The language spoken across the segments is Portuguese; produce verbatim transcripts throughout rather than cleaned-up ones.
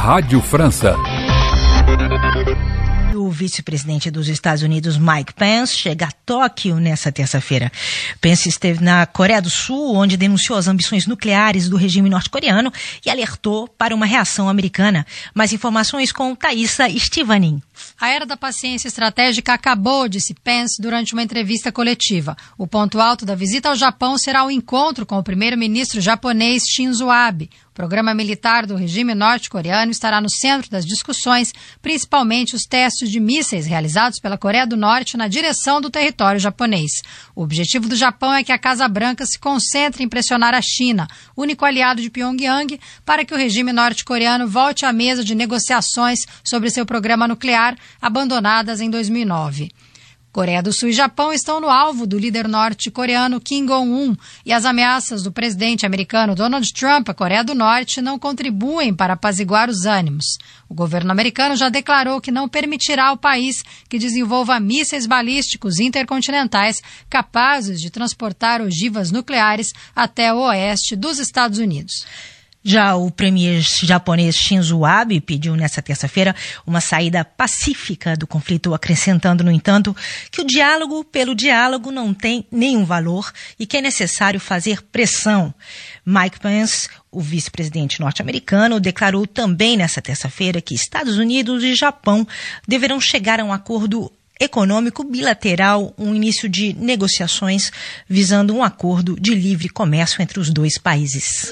Rádio França. O vice-presidente dos Estados Unidos, Mike Pence, chega a Tóquio nesta terça-feira. Pence esteve na Coreia do Sul, onde denunciou as ambições nucleares do regime norte-coreano e alertou para uma reação americana. Mais informações com Thaisa Estivanin. A era da paciência estratégica acabou, disse Pence durante uma entrevista coletiva. O ponto alto da visita ao Japão será o encontro com o primeiro-ministro japonês Shinzo Abe. O programa militar do regime norte-coreano estará no centro das discussões, principalmente os testes de mísseis realizados pela Coreia do Norte na direção do território japonês. O objetivo do Japão é que a Casa Branca se concentre em pressionar a China, único aliado de Pyongyang, para que o regime norte-coreano volte à mesa de negociações sobre seu programa nuclear, abandonadas em dois mil e nove. Coreia do Sul e Japão estão no alvo do líder norte-coreano Kim Jong-un e as ameaças do presidente americano Donald Trump à Coreia do Norte não contribuem para apaziguar os ânimos. O governo americano já declarou que não permitirá ao país que desenvolva mísseis balísticos intercontinentais capazes de transportar ogivas nucleares até o oeste dos Estados Unidos. Já o premier japonês Shinzo Abe pediu nesta terça-feira uma saída pacífica do conflito, acrescentando, no entanto, que o diálogo pelo diálogo não tem nenhum valor e que é necessário fazer pressão. Mike Pence, o vice-presidente norte-americano, declarou também nesta terça-feira que Estados Unidos e Japão deverão chegar a um acordo econômico bilateral, um início de negociações visando um acordo de livre comércio entre os dois países.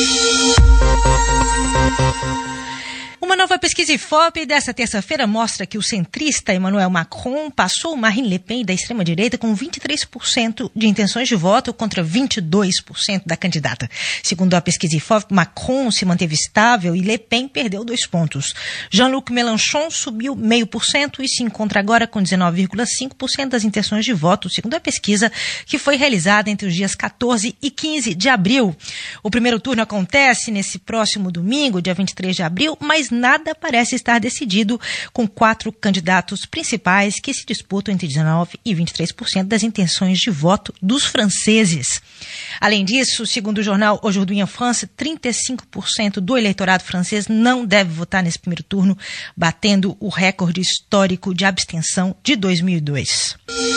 Uma nova pesquisa Ifope desta terça-feira mostra que o centrista Emmanuel Macron passou Marine Le Pen da extrema-direita com vinte e três por cento de intenções de voto contra vinte e dois por cento da candidata. Segundo a pesquisa Ifope, Macron se manteve estável e Le Pen perdeu dois pontos. Jean-Luc Mélenchon subiu zero vírgula cinco por cento e se encontra agora com dezenove vírgula cinco por cento das intenções de voto, segundo a pesquisa que foi realizada entre os dias quatorze e quinze de abril. O primeiro turno acontece nesse próximo domingo, dia vinte e três de abril, mas nada parece estar decidido, com quatro candidatos principais que se disputam entre dezenove e vinte e três por cento das intenções de voto dos franceses. Além disso, segundo o jornal Aujourd'hui en France, trinta e cinco por cento do eleitorado francês não deve votar nesse primeiro turno, batendo o recorde histórico de abstenção de dois mil e dois.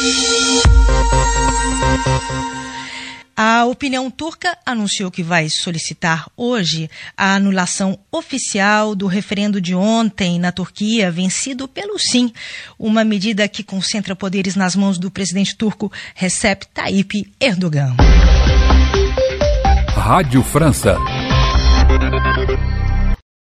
A opinião turca anunciou que vai solicitar hoje a anulação oficial do referendo de ontem na Turquia, vencido pelo sim, uma medida que concentra poderes nas mãos do presidente turco Recep Tayyip Erdogan. Rádio França.